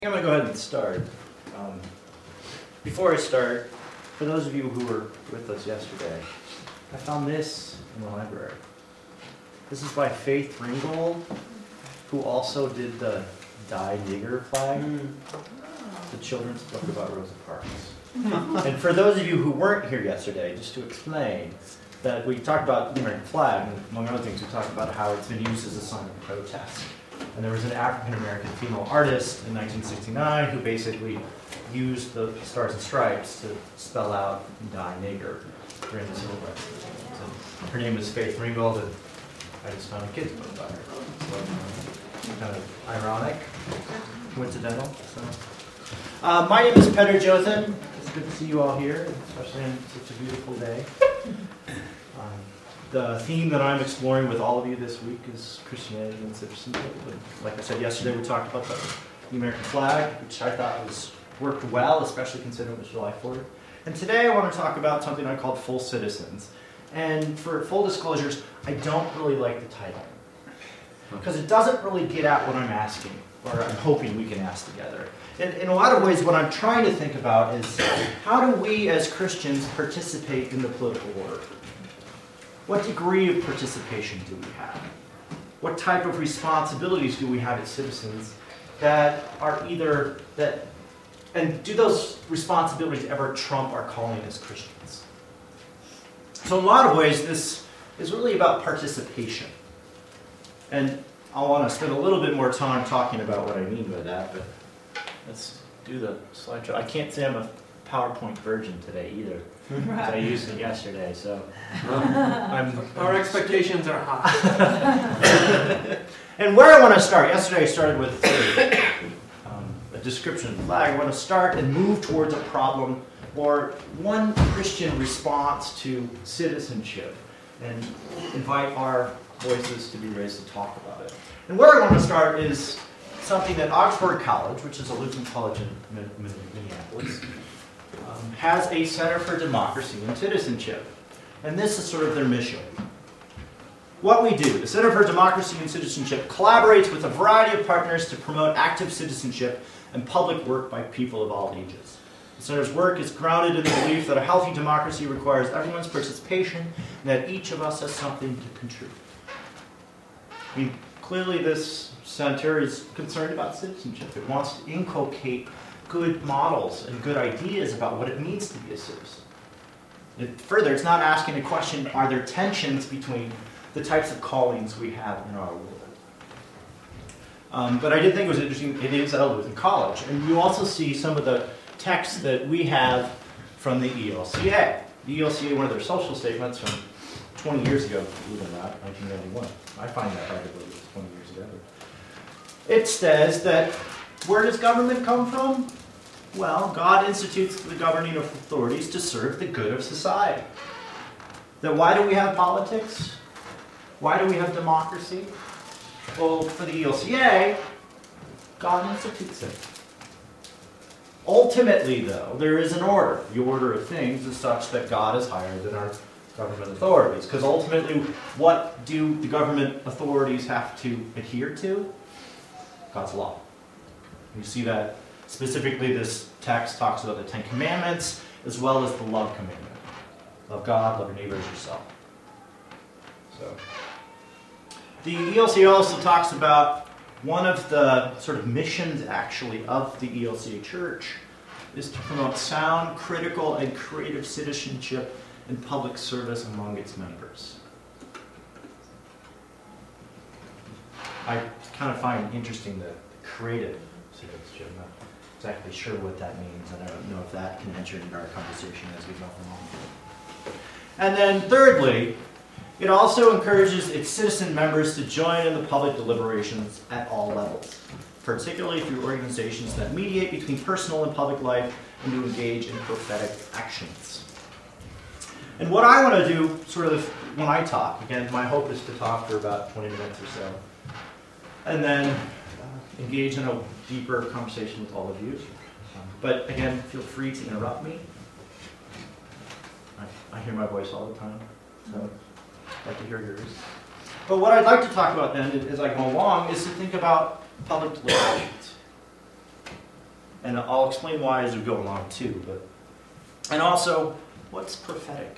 I'm going to go ahead and start. Before I start, for those of you who were with us yesterday, I found this in the library. This is by Faith Ringgold, who also did the Die Nigger flag, the children's book about Rosa Parks. And for those of you who weren't here yesterday, just to explain, that we talked about the American flag, and among other things, we talked about how it's been used as a sign of protest. And there was an African-American female artist in 1969 who basically used the Stars and Stripes to spell out Die Nigger during the Civil Rights movement. So her name is Faith Ringgold, and I just found a kid's book about her. So kind of ironic, coincidental. So, my name is Petter Jothan. It's good to see you all here, especially on such a beautiful day. The theme that I'm exploring with all of you this week is Christianity and citizenship. Like I said yesterday, we talked about the American flag, which I thought worked well, especially considering it was July 4th. And today I want to talk about something I called full citizens. And for full disclosures, I don't really like the title, because it doesn't really get at what I'm asking, or I'm hoping we can ask together. In a lot of ways, what I'm trying to think about is how do we as Christians participate in the political order? What degree of participation do we have? What type of responsibilities do we have as citizens that are and do those responsibilities ever trump our calling as Christians? So in a lot of ways, this is really about participation. And I want to spend a little bit more time talking about what I mean by that, but let's do the slideshow. I can't say I'm a PowerPoint virgin today either. I used it yesterday, so our expectations are high. And where I want to start, yesterday I started with a description of the flag. I want to start and move towards a problem or one Christian response to citizenship and invite our voices to be raised to talk about it. And where I want to start is something that Augsburg College, which is a Lutheran college in Minneapolis, has a Center for Democracy and Citizenship. And this is sort of their mission. What we do, the Center for Democracy and Citizenship collaborates with a variety of partners to promote active citizenship and public work by people of all ages. The Center's work is grounded in the belief that a healthy democracy requires everyone's participation and that each of us has something to contribute. I mean, clearly this center is concerned about citizenship. It wants to inculcate good models and good ideas about what it means to be a citizen. Further, it's not asking the question, are there tensions between the types of callings we have in our world? But I did think it was interesting, it is at a Lutheran college. And you also see some of the texts that we have from the ELCA. The ELCA, one of their social statements from 20 years ago, believe it or not, 1991. I find that hard to believe it was 20 years ago. It says that, where does government come from? Well, God institutes the governing authorities to serve the good of society. Then why do we have politics? Why do we have democracy? Well, for the ELCA, God institutes it. Ultimately, though, there is an order. The order of things is such that God is higher than our government authorities. Because ultimately, what do the government authorities have to adhere to? God's law. You see that specifically this text talks about the Ten Commandments as well as the love commandment. Love God, love your neighbor as yourself. So, the ELCA also talks about one of the sort of missions actually of the ELCA Church is to promote sound, critical, and creative citizenship and public service among its members. I kind of find interesting the creative citizenship. I'm not exactly sure what that means, and I don't know if that can enter into our conversation as we go along. And then thirdly, it also encourages its citizen members to join in the public deliberations at all levels, particularly through organizations that mediate between personal and public life and to engage in prophetic actions. And what I want to do, sort of, when I talk, again, my hope is to talk for about 20 minutes or so, and then engage in a deeper conversation with all of you. But again, feel free to interrupt me. I hear my voice all the time, so I'd like to hear yours. But what I'd like to talk about then, as I go along, is to think about public deliberations. And I'll explain why as we go along too. And also, what's prophetic?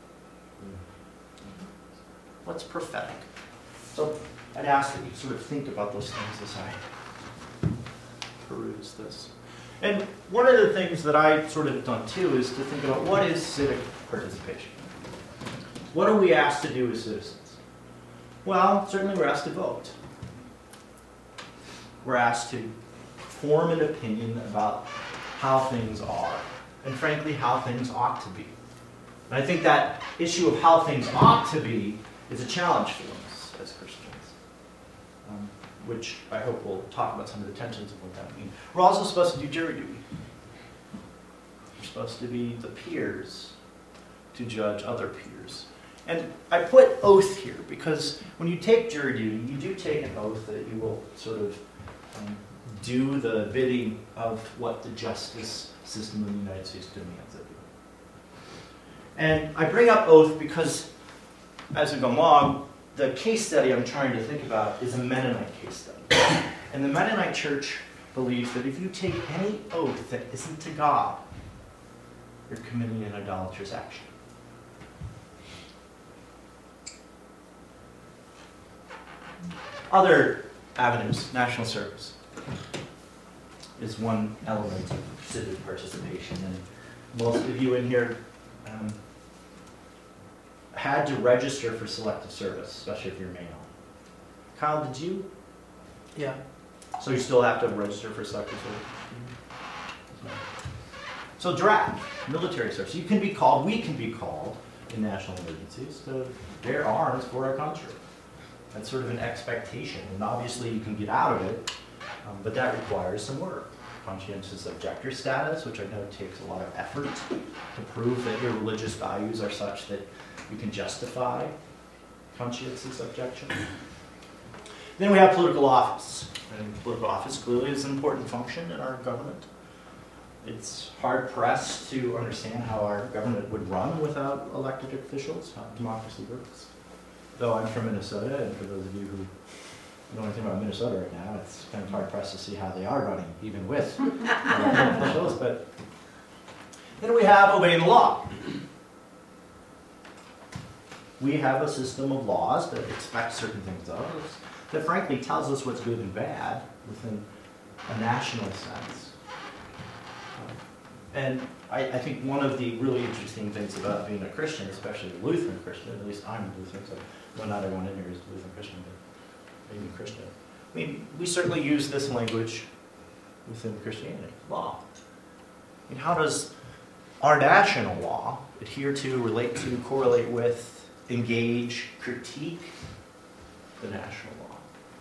What's prophetic? So I'd ask that you sort of think about those things as I peruse this. And one of the things that I sort of done too is to think about what is civic participation. What are we asked to do as citizens? Well, certainly we're asked to vote. We're asked to form an opinion about how things are, and frankly, how things ought to be. And I think that issue of how things ought to be is a challenge for us as Christians, which I hope we'll talk about some of the tensions of what that means. We're also supposed to do jury duty. We're supposed to be the peers to judge other peers. And I put oath here because when you take jury duty, you do take an oath that you will sort of do the bidding of what the justice system in the United States demands of you. And I bring up oath because as we go along, the case study I'm trying to think about is a Mennonite case study. And the Mennonite church believes that if you take any oath that isn't to God, you're committing an idolatrous action. Other avenues, national service is one element of civic participation. And most of you in here had to register for selective service, especially if you're male. Kyle, did you? Yeah. So you still have to register for selective service? So draft, military service. You can be called, we can be called in national emergencies to bear arms for our country. That's sort of an expectation. And obviously you can get out of it, but that requires some work. Conscientious objector status, which I know takes a lot of effort to prove that your religious values are such that you can justify conscientious objection. Then we have political office. And political office clearly is an important function in our government. It's hard pressed to understand how our government would run without elected officials, how democracy works. Though I'm from Minnesota, and for those of you who know anything about Minnesota right now, it's kind of hard pressed to see how they are running, even with elected officials. But then we have obeying the law. We have a system of laws that expect certain things of us, that frankly tells us what's good and bad within a national sense. And I think one of the really interesting things about being a Christian, especially a Lutheran Christian, at least I'm a Lutheran, so well, not everyone in here is a Lutheran Christian, but maybe Christian. I mean, we certainly use this language within Christianity, law. I mean, how does our national law adhere to, relate to, correlate with, engage, critique the national law?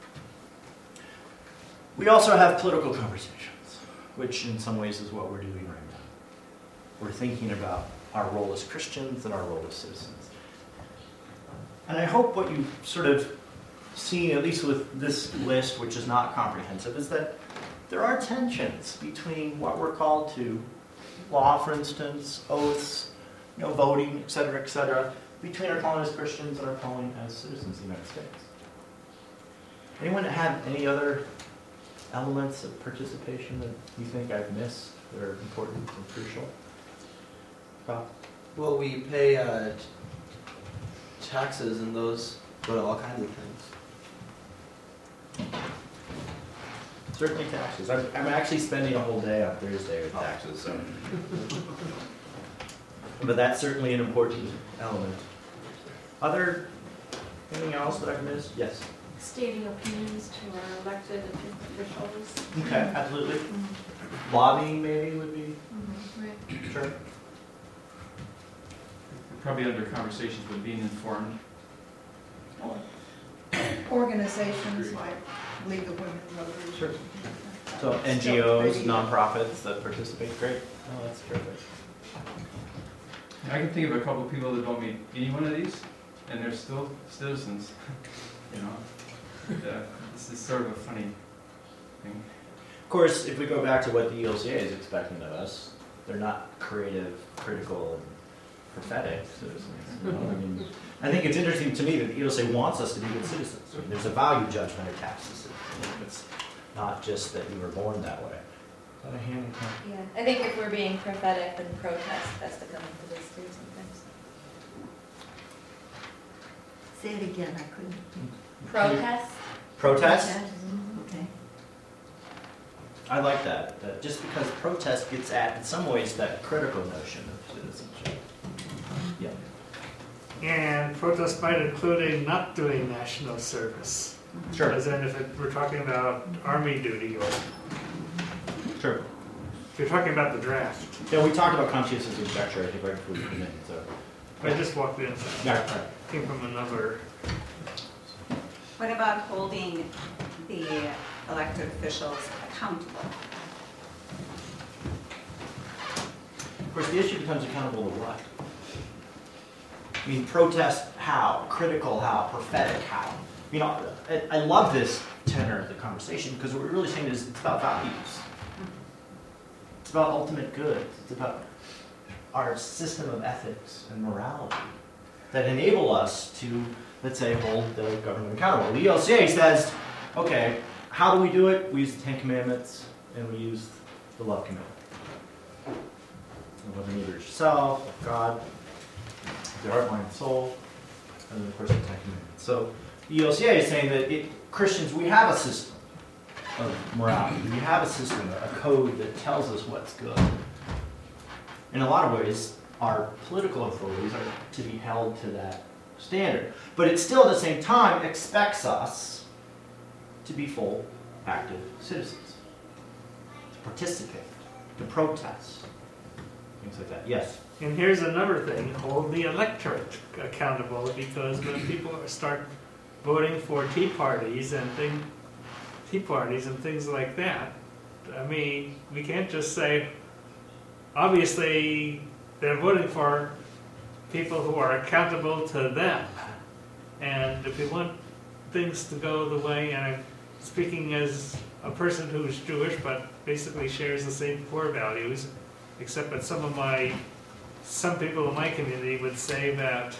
We also have political conversations, which in some ways is what we're doing right now. We're thinking about our role as Christians and our role as citizens. And I hope what you've sort of seen, at least with this list, which is not comprehensive, is that there are tensions between what we're called to, law, for instance, oaths, voting, et cetera, between our calling as Christians and our calling as citizens of the United States. Anyone have any other elements of participation that you think I've missed that are important and crucial? Bob? Well, we pay taxes and those go to all kinds of things. Certainly taxes. I'm actually spending a whole day on Thursday with taxes, so. But that's certainly an important element. Anything else that I've missed? Yes. Stating opinions to our elected officials. Okay, absolutely. Lobbying maybe would be, Right. sure. Probably under conversations with being informed. Organizations like League of Women Voters. Sure. So NGOs, nonprofits that participate, great. Oh, that's terrific. I can think of a couple of people that don't meet any one of these, and they're still citizens. This is sort of a funny thing. Of course, if we go back to what the ELCA is expecting of us, they're not creative, critical, and prophetic citizens. I think it's interesting to me that the ELCA wants us to be good citizens. There's a value judgment attached to citizenship. It's not just that you were born that way. Is that a hand? Yeah, I think if we're being prophetic and protest, that's to come into this too sometimes. Say it again, I couldn't. Protest? Protest? Okay. I like that. That just because protest gets at, in some ways, that critical notion of citizenship. Yeah. And protest might include not doing national service. Sure. As in we're talking about army duty, or Sure. if you're talking about the draft. Yeah, we talked about conscientious objection, I think, right before we came in, so. I just walked in, Yeah, right. came from another. What about holding the elected officials accountable? Of course, the issue becomes accountable to what? I mean, protest how? Critical how? Prophetic how? You know, I love this tenor of the conversation because what we're really saying is it's about values. It's about ultimate good. It's about our system of ethics and morality that enable us to, let's say, hold the government accountable. The ELCA says, okay, how do we do it? We use the Ten Commandments and we use the love commandment. Love your neighbor as yourself, love God, with your heart, mind, and soul, and then of course the Ten Commandments. So the ELCA is saying that Christians, we have a system of morality. We have a system, a code that tells us what's good. In a lot of ways, our political authorities are to be held to that standard. But it still, at the same time, expects us to be full, active citizens, to participate, to protest, things like that. Yes? And here's another thing, hold the electorate accountable, because when people start voting for tea parties and things like that, I mean, we can't just say, obviously, they're voting for people who are accountable to them. And if we want things to go the way, and I'm speaking as a person who's Jewish, but basically shares the same core values, except that some people in my community would say that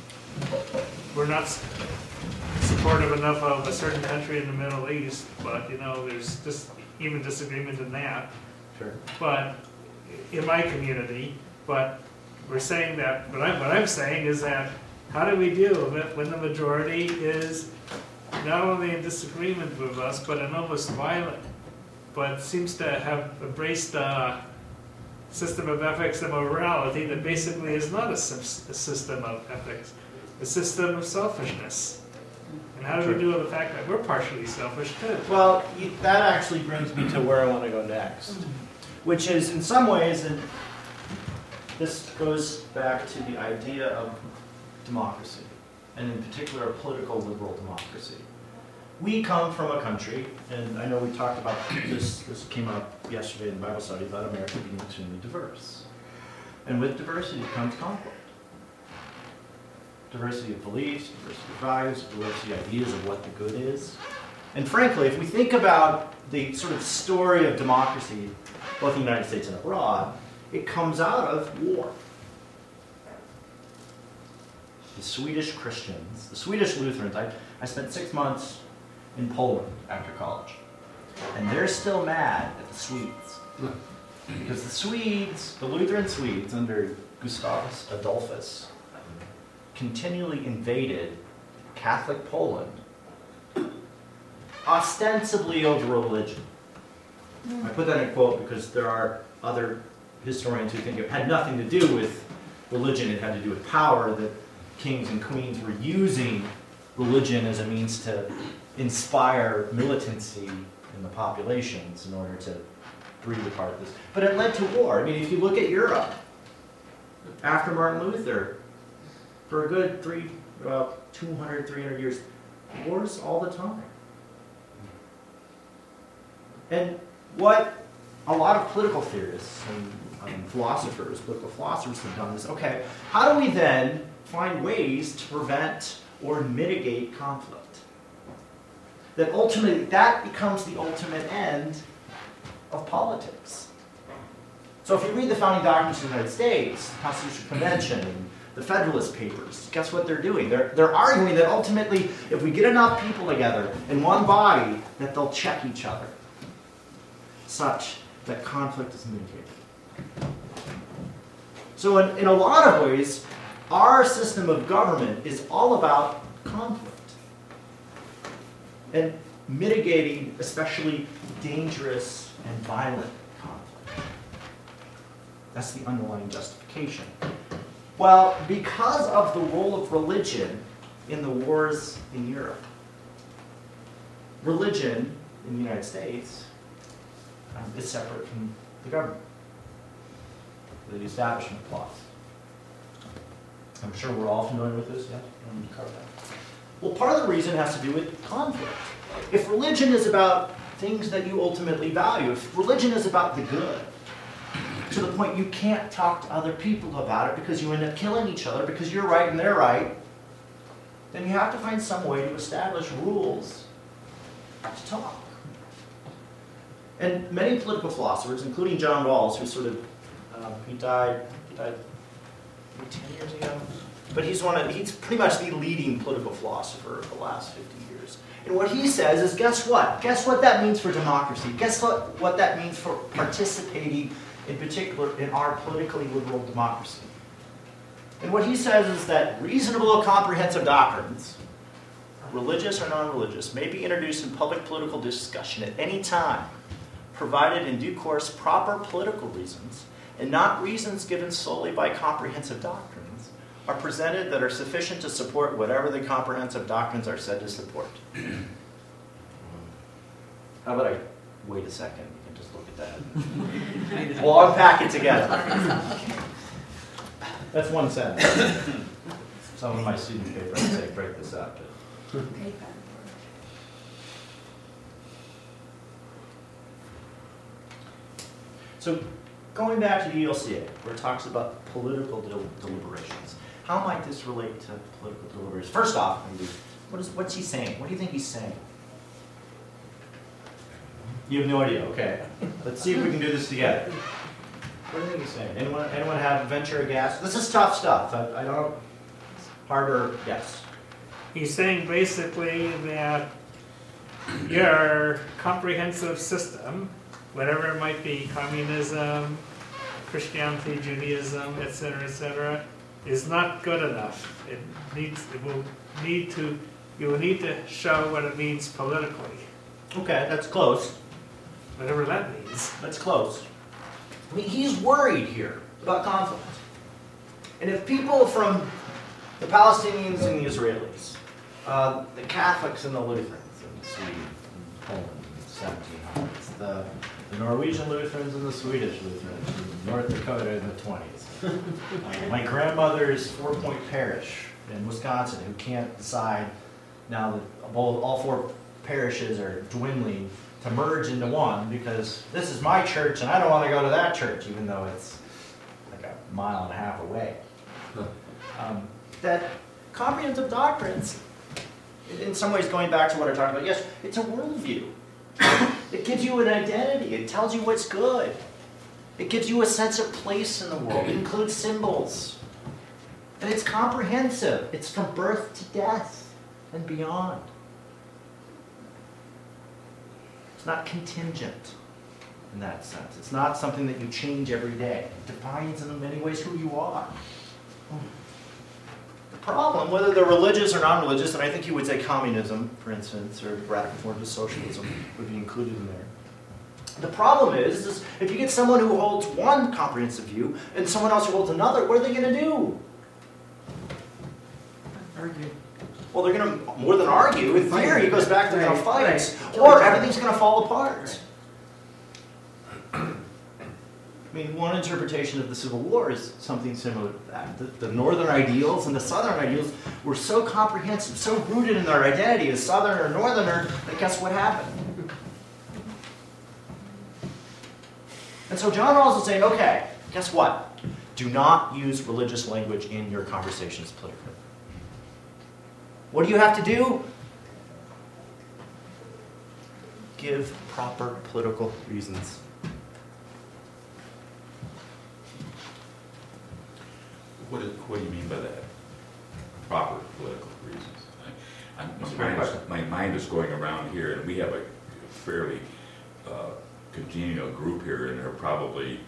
we're not supportive enough of a certain country in the Middle East, but there's just even disagreement in that. Sure. But in my community, but we're saying that, what I'm saying is that how do we deal with it when the majority is not only in disagreement with us, but in almost violent, but seems to have embraced a system of ethics and morality that basically is not a system of ethics, a system of selfishness. And how do we deal with the fact that we're partially selfish too? Well, that actually brings me to where I want to go next, which is in some ways, and this goes back to the idea of democracy, and in particular a political liberal democracy. We come from a country, and I know we talked about this came up yesterday in Bible study, about America being extremely diverse. And with diversity comes conflict. Diversity of beliefs, diversity of values, diversity of ideas of what the good is. And frankly, if we think about the sort of story of democracy, both in the United States and abroad, it comes out of war. The Swedish Christians, the Swedish Lutherans, I spent 6 months in Poland after college. And they're still mad at the Swedes. Because the Swedes, the Lutheran Swedes under Gustavus Adolphus, continually invaded Catholic Poland, ostensibly over religion. I put that in quote because there are other historians who think it had nothing to do with religion, it had to do with power, that kings and queens were using religion as a means to inspire militancy in the populations in order to breed apart this. But it led to war. I mean, if you look at Europe, after Martin Luther, for a good 200, 300 years, wars all the time. And what a lot of political theorists and philosophers, political philosophers have done is, okay, how do we then find ways to prevent or mitigate conflict? That ultimately, that becomes the ultimate end of politics. So if you read the founding documents of the United States, the Constitutional Convention, and the Federalist Papers, guess what they're doing? They're arguing that ultimately, if we get enough people together in one body, that they'll check each other, such that conflict is mitigated. So in a lot of ways, our system of government is all about conflict and mitigating especially dangerous and violent conflict. That's the underlying justification. Well, because of the role of religion in the wars in Europe, religion in the United States is separate from the government, the Establishment Clause. I'm sure we're all familiar with this, yeah? Well, part of the reason has to do with conflict. If religion is about things that you ultimately value, if religion is about the good, to the point you can't talk to other people about it because you end up killing each other because you're right and they're right, then you have to find some way to establish rules to talk. And many political philosophers, including John Rawls, who sort of, he died maybe 10 years ago, but he's pretty much the leading political philosopher of the last 50 years. And what he says is, guess what? Guess what that means for democracy? Guess what that means for participating, in particular, in our politically liberal democracy? And what he says is that reasonable, comprehensive doctrines, religious or non-religious, may be introduced in public political discussion at any time, provided in due course proper political reasons, and not reasons given solely by comprehensive doctrines, are presented that are sufficient to support whatever the comprehensive doctrines are said to support. How about I wait a second? You can just look at that. We'll unpack it together. That's one sentence. Some of my student papers say break this up. So going back to the ELCA, where it talks about political deliberations, how might this relate to political deliberations? First off, what's he saying? What do you think he's saying? You have no idea. Okay. Let's see if we can do this together. What do you think he's saying? Anyone have a venture a guess? This is tough stuff. I don't harbor guess. He's saying basically that your comprehensive system, whatever it might be, communism, Christianity, Judaism, etc., is not good enough. You will need to show what it means politically. Okay, that's close. Whatever that means. That's close. I mean, he's worried here about conflict. And if people from the Palestinians and the Israelis, the Catholics and the Lutherans in Sweden and Poland in the 1700s, the Norwegian Lutherans and the Swedish Lutherans in North Dakota in the 20s, my grandmother's 4-point parish in Wisconsin who can't decide now that all 4 parishes are dwindling to merge into one because this is my church and I don't want to go to that church even though it's like a mile and a half away. That comprehensive doctrines, in some ways going back to what I talked about, yes, it's a worldview. It gives you an identity. It tells you what's good. It gives you a sense of place in the world. It includes symbols. And it's comprehensive. It's from birth to death and beyond. It's not contingent in that sense. It's not something that you change every day. It defines in many ways who you are. The problem, whether they're religious or non-religious, and I think you would say communism, for instance, or radical forms of socialism would be included in there. The problem is if you get someone who holds one comprehensive view and someone else who holds another, what are they going to do? Argue. Well, they're going to, more than argue, in theory, it goes back to they're going to fight, or everything's going to fall apart. I mean, one interpretation of the Civil War is something similar to that. The northern ideals and the southern ideals were so comprehensive, so rooted in their identity as southerner or northerner, that guess what happened? And so John Rawls is saying, okay, guess what? Do not use religious language in your conversations politically. What do you have to do? Give proper political reasons. What do you mean by that? Proper political reasons. My mind is going around here, and we have a fairly congenial group here, and they're probably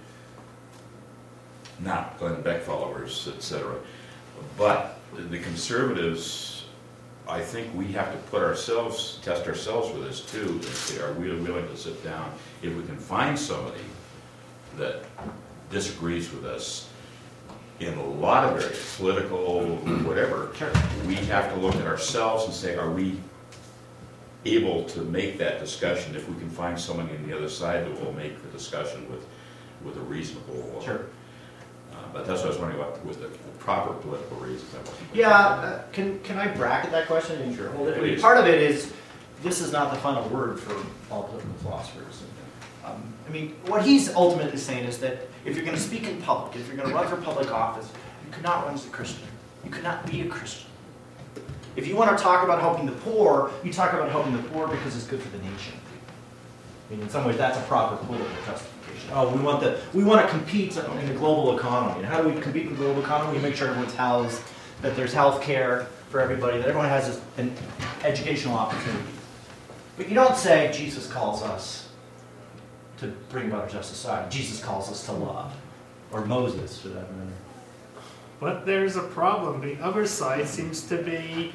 not Glenn Beck followers, et cetera. But the conservatives, I think we have to test ourselves with this too, and say, are we willing to sit down? If we can find somebody that disagrees with us in a lot of areas, political, whatever, Sure. we have to look at ourselves and say, are we able to make that discussion? If we can find someone on the other side that will make the discussion with a reasonable. Sure. But that's what I was wondering about, with the proper political reasons. Yeah, can I bracket that question? And Sure. Well, Please. part of it is, this is not the final word for all political philosophers. I mean, what he's ultimately saying is that if you're going to speak in public, if you're going to run for public office, you could not run as a Christian. You could not be a Christian. If you want to talk about helping the poor, you talk about helping the poor because it's good for the nation. I mean, in some ways, that's a proper political justification. Oh, we want to compete in the global economy. And how do we compete in the global economy? We make sure everyone's housed, that there's health care for everybody, that everyone has an educational opportunity. But you don't say Jesus calls us to bring about a just society. Jesus calls us to love, or Moses, for that matter. But there's a problem. The other side seems to be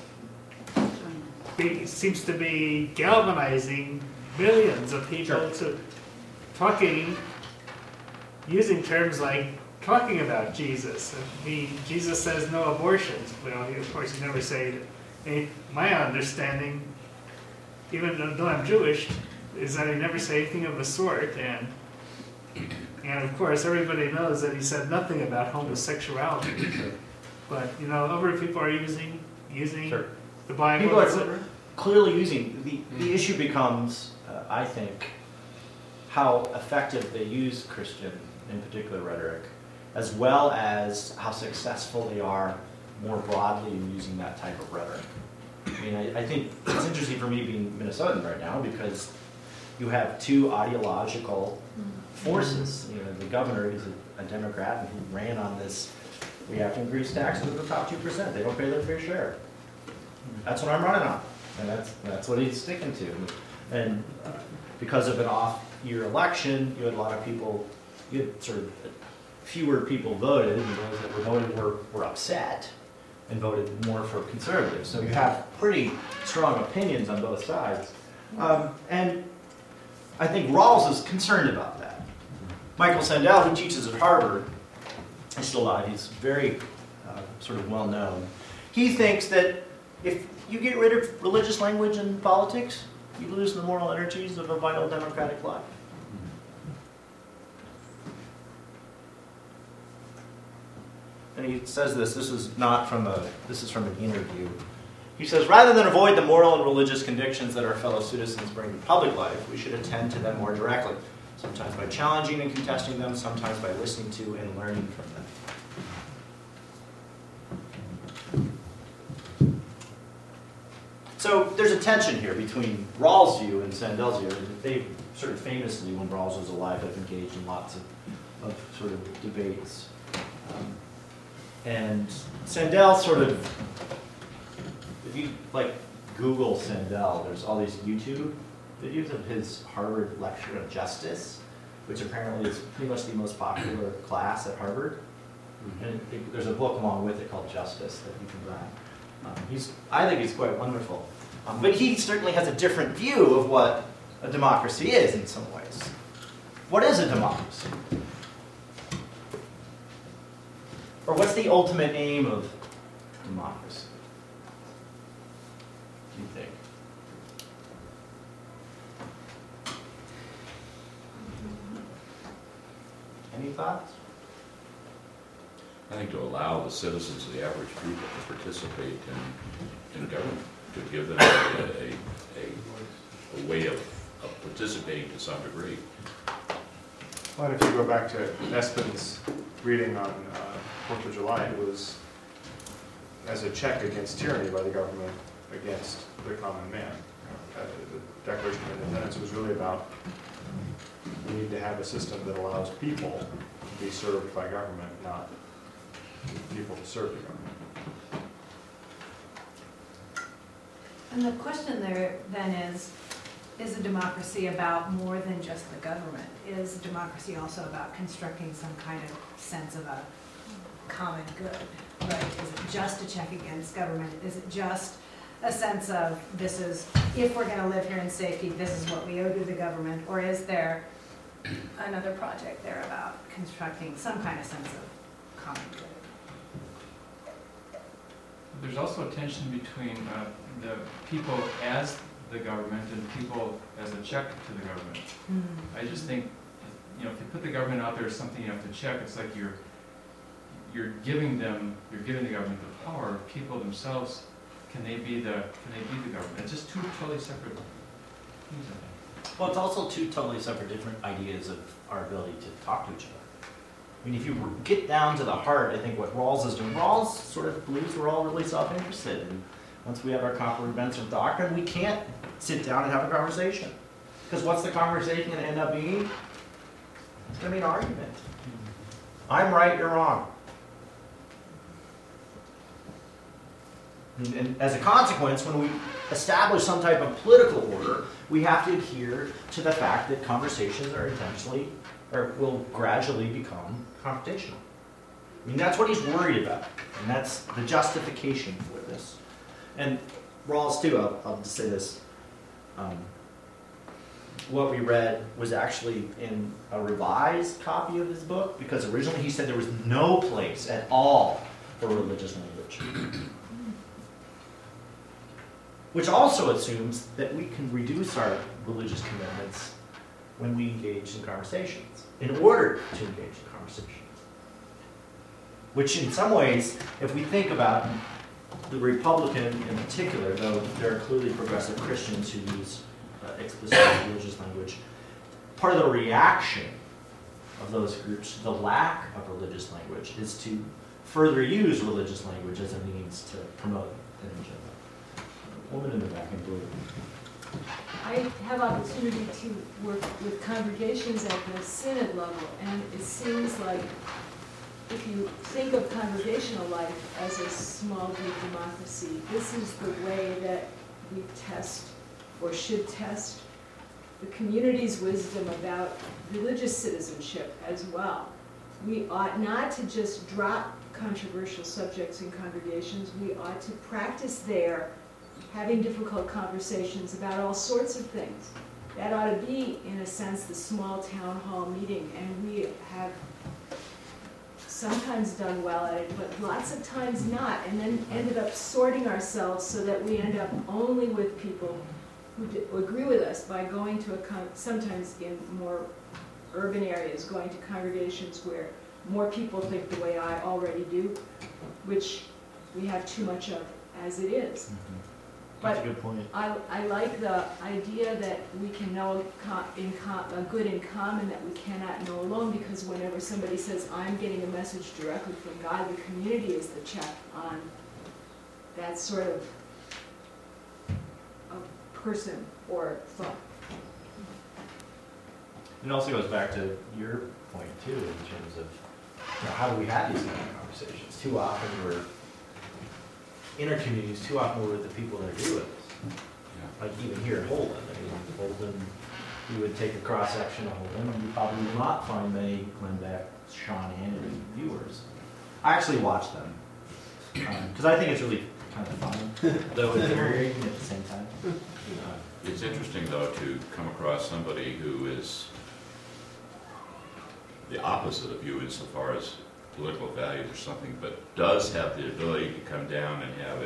galvanizing millions of people to using terms like talking about Jesus. I mean, Jesus says no abortions. Well, of course, he never said it. My understanding, even though I'm Jewish, is that he never said anything of the sort. And of course, everybody knows that he said nothing about homosexuality. But, other people are using the Bible. People are clearly using, the issue becomes, I think, how effective they use Christian, in particular, rhetoric, as well as how successful they are more broadly in using that type of rhetoric. I mean, I think it's interesting for me being Minnesotan right now because you have two ideological forces. The governor is a Democrat and he ran on this, we have to increase taxes to the top 2%. They don't pay their fair share. That's what I'm running on. And that's what he's sticking to. And because of an off-year election, you had a lot of people, you had sort of fewer people voted, and those that were voting were upset and voted more for conservatives. So you have pretty strong opinions on both sides. And I think Rawls is concerned about that. Michael Sandel, who teaches at Harvard, he's still alive, he's very sort of well known. He thinks that if you get rid of religious language in politics, you lose the moral energies of a vital democratic life. And he says this is from an interview. He says, rather than avoid the moral and religious convictions that our fellow citizens bring to public life, we should attend to them more directly, sometimes by challenging and contesting them, sometimes by listening to and learning from them. So there's a tension here between Rawls' view and Sandel's view. They sort of famously, when Rawls was alive, have engaged in lots of sort of debates. And Sandel sort of, if you Google Sandel, there's all these YouTube videos of his Harvard lecture of justice, which apparently is pretty much the most popular class at Harvard. And there's a book along with it called Justice that you can buy. I think he's quite wonderful. But he certainly has a different view of what a democracy is in some ways. What is a democracy? Or what's the ultimate aim of democracy, do you think? Any thoughts? I think to allow the citizens, the average people, to participate in government, to give them a way of participating to some degree. Well, and if you go back to Espin's reading on 4th of July, it was as a check against tyranny by the government against the common man. The Declaration of Independence was really about we need to have a system that allows people to be served by government, not people to serve the government. And the question there then is, Is a democracy about more than just the government? Is democracy also about constructing some kind of sense of a common good, right? Is it just a check against government? Is it just a sense of this is, if we're gonna live here in safety, this is what we owe to the government? Or is there another project there about constructing some kind of sense of common good? There's also a tension between the people as the government and people as a check to the government. I just think, you know, if you put the government out there as something you have to check, it's like you're giving the government the power. People themselves, can they be the government? It's just two totally separate things, I think. Well, it's also two totally separate different ideas of our ability to talk to each other. I mean, if you get down to the heart, I think what Rawls is doing, Rawls sort of believes we're all really self-interested. And once we have our comprehensive of doctrine, we can't sit down and have a conversation. Because what's the conversation going to end up being? It's going to be an argument. I'm right, you're wrong. And as a consequence, when we establish some type of political order, we have to adhere to the fact that conversations are intentionally, or will gradually become confrontational. I mean, that's what he's worried about. And that's the justification for this. And Rawls, too, I'll just say this. What we read was actually in a revised copy of his book, because originally he said there was no place at all for religious language. Which also assumes that we can reduce our religious commitments when we engage in conversations, in order to engage in conversations. Which in some ways, if we think about the Republican in particular, though there are clearly progressive Christians who use explicit religious language, part of the reaction of those groups to the lack of religious language is to further use religious language as a means to promote an agenda. Woman in the back in blue. I have opportunity to work with congregations at the synod level, and it seems like if you think of congregational life as a small group democracy, this is the way that we test, or should test, the community's wisdom about religious citizenship as well. We ought not to just drop controversial subjects in congregations. We ought to practice there having difficult conversations about all sorts of things. That ought to be, in a sense, the small town hall meeting, and we have sometimes done well at it, but lots of times not, and then ended up sorting ourselves so that we end up only with people who agree with us by going to sometimes in more urban areas, going to congregations where more people think the way I already do, which we have too much of as it is. That's a good point. I like the idea that we can know a good in common that we cannot know alone, because whenever somebody says, I'm getting a message directly from God, the community is the check on that sort of a person or thought. It also goes back to your point, too, in terms of, you know, how do we have these kind of conversations? Too often we're in our communities, too often we're with the people that agree with us. Yeah. Like even here at Holden. I mean, Holden, you would take a cross-section of Holden, and you probably would not find many Glenn Beck, Sean Hannity viewers. I actually watch them, because I think it's really kind of fun, though infuriating at the same time. It's interesting, though, to come across somebody who is the opposite of you insofar as political values or something, but does have the ability to come down and have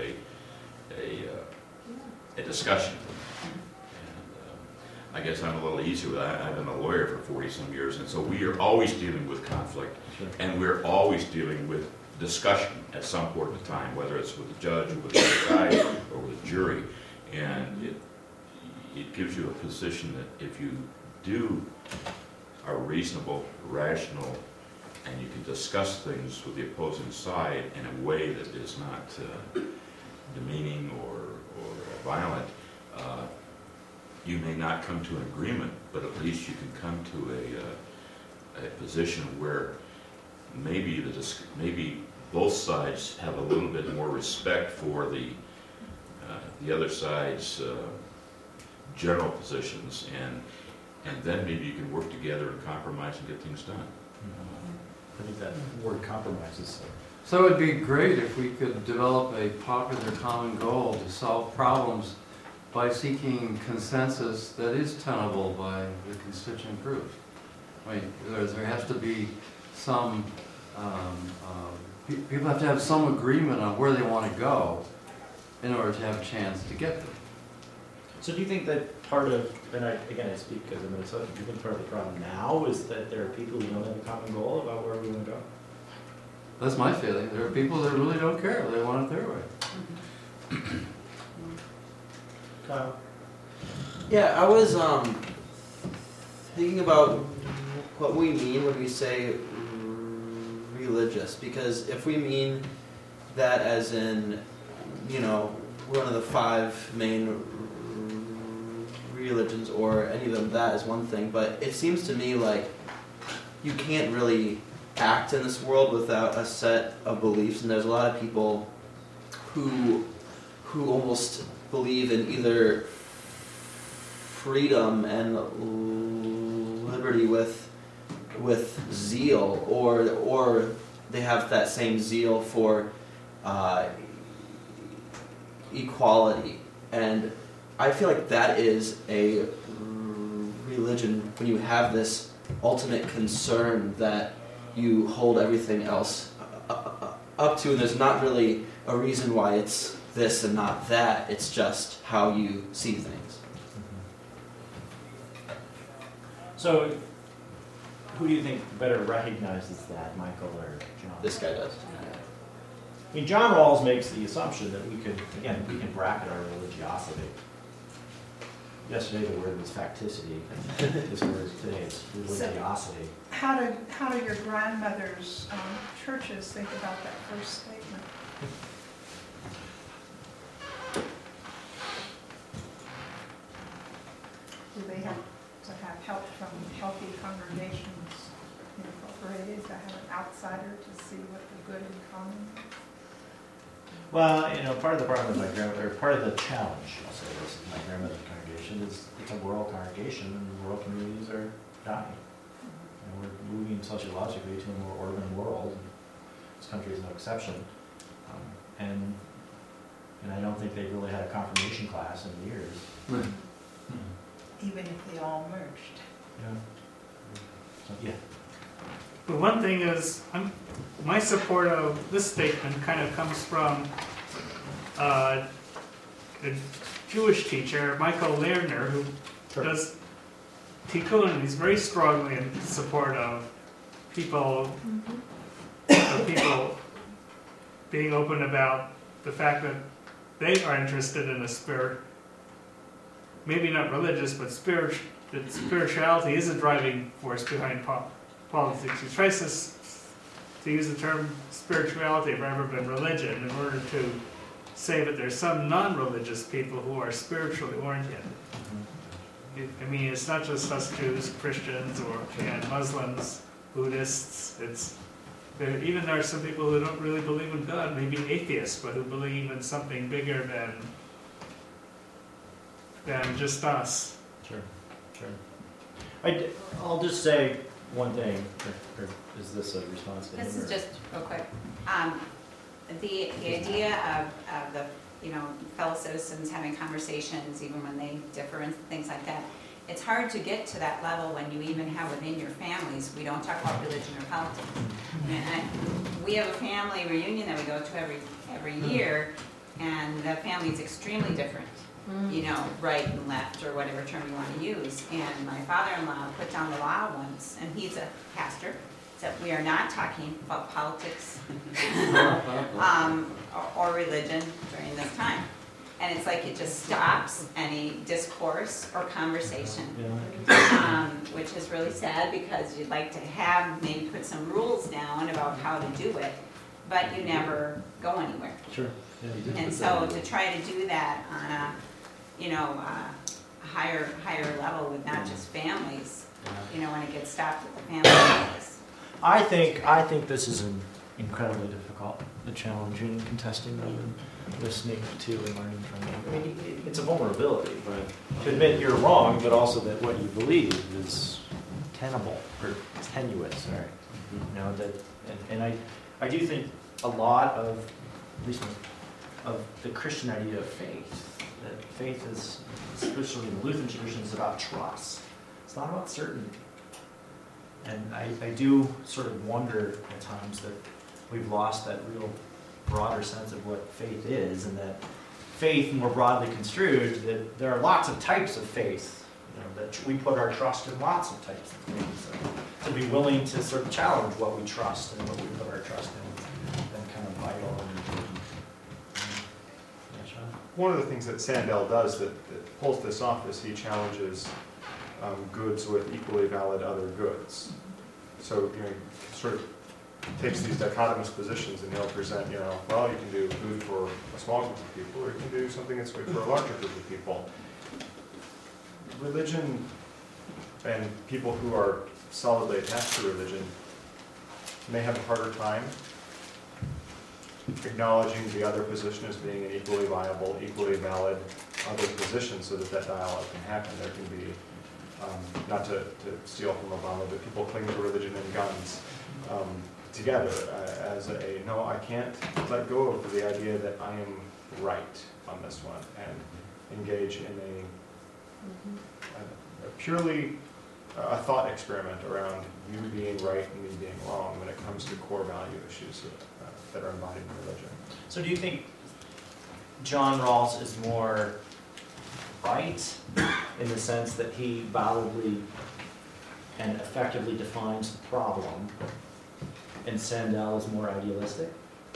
a discussion. And I guess I'm a little easier with that. I've been a lawyer for 40-some years, and so we are always dealing with conflict, and we're always dealing with discussion at some point in time, whether it's with the judge, or with the other guy, or with the jury. And it gives you a position that if you are reasonable, rational, and you can discuss things with the opposing side in a way that is not demeaning or violent, you may not come to an agreement, but at least you can come to a position where maybe both sides have a little bit more respect for the other side's general positions, and then maybe you can work together and compromise and get things done. I think that word compromise is. So it'd be great if we could develop a popular common goal to solve problems by seeking consensus that is tenable by the constituent groups. I mean, there has to be some, people have to have some agreement on where they want to go in order to have a chance to get there. So do you think that part of, and I speak as a Minnesotan, do you think part of the problem now is that there are people who don't have a common goal about where we want to go? That's my feeling. There are people that really don't care. They want it their way. Kyle? Yeah, I was thinking about what we mean when we say religious, because if we mean that as in, you know, one of the 5 main religions or any of them, that is one thing, but it seems to me like you can't really act in this world without a set of beliefs, and there's a lot of people who almost believe in either freedom and liberty with zeal, or they have that same zeal for equality. And I feel like that is a religion when you have this ultimate concern that you hold everything else up to, and there's not really a reason why it's this and not that, it's just how you see things. So, who do you think better recognizes that, Michael or John? This guy does. I mean, John Rawls makes the assumption that we can bracket our religiosity. Yesterday the word was facticity. This word today is religiosity. How do your grandmother's churches think about that first statement? Do they have to have help from healthy congregations incorporated, to have an outsider to see what the good in common is? Well, you know, part of the problem with my grandmother, part of the challenge, I'll say this, with my grandmother's congregation is it's a rural congregation, and rural communities are dying. And we're moving sociologically to a more urban world, and this country is no exception. And I don't think they've really had a confirmation class in years. Even if they all merged. Yeah. So, yeah. But one thing is, my support of this statement kind of comes from a Jewish teacher, Michael Lerner, who does tikkun, and he's very strongly in support of people being open about the fact that they are interested in a spirit, maybe not religious, but that spirituality is a driving force behind politics. He tries to use the term spirituality rather than religion in order to say that there's some non-religious people who are spiritually oriented. I mean, it's not just us Jews, Christians, and Muslims, Buddhists. Even there are some people who don't really believe in God, maybe atheists, but who believe in something bigger than just us. Sure. I'll just say one thing. Or is this a response to him? This is just real quick. The idea of the fellow citizens having conversations even when they differ and things like that. It's hard to get to that level when you even have within your families. We don't talk about religion or politics. We have a family reunion that we go to every year, and the family is extremely different. Right and left, or whatever term you want to use. And my father-in-law put down the law once, and he's a pastor, that we are not talking about politics or religion during this time. And it's like it just stops any discourse or conversation, which is really sad, because you'd like to have maybe put some rules down about how to do it, but you never go anywhere. Sure. Yeah, and so to try to do that on a higher level with not just families, when it gets stopped at the family office. I think this is incredibly difficult, the challenging, contesting them, and listening to and learning from them. I mean, it's a vulnerability, but to admit you're wrong, but also that what you believe is tenable or tenuous, right? You know that, and I do think a lot of, at least of the Christian idea of faith, that faith is, especially in the Lutheran tradition, is about trust. It's not about certainty. And I do sort of wonder at times that we've lost that real broader sense of what faith is, and that faith, more broadly construed, that there are lots of types of faith, you know, that we put our trust in lots of types of things. So to be willing to sort of challenge what we trust and what we put our trust in is then kind of vital and important. Yeah, Sean? One of the things that Sandel does that pulls this off is he challenges goods with equally valid other goods. So, you know, he sort of takes these dichotomous positions and he'll present, you know, well, you can do food for a small group of people, or you can do something that's good for a larger group of people. Religion and people who are solidly attached to religion may have a harder time acknowledging the other position as being an equally viable, equally valid other position, so that that dialogue can happen. There can be, not to steal from Obama, but people cling to religion and guns together as a, no, I can't let go of the idea that I am right on this one, and engage in a purely a thought experiment around you being right and me being wrong when it comes to core value issues that are embodied in religion. So do you think John Rawls is more right in the sense that he validly and effectively defines the problem, and Sandel is more idealistic?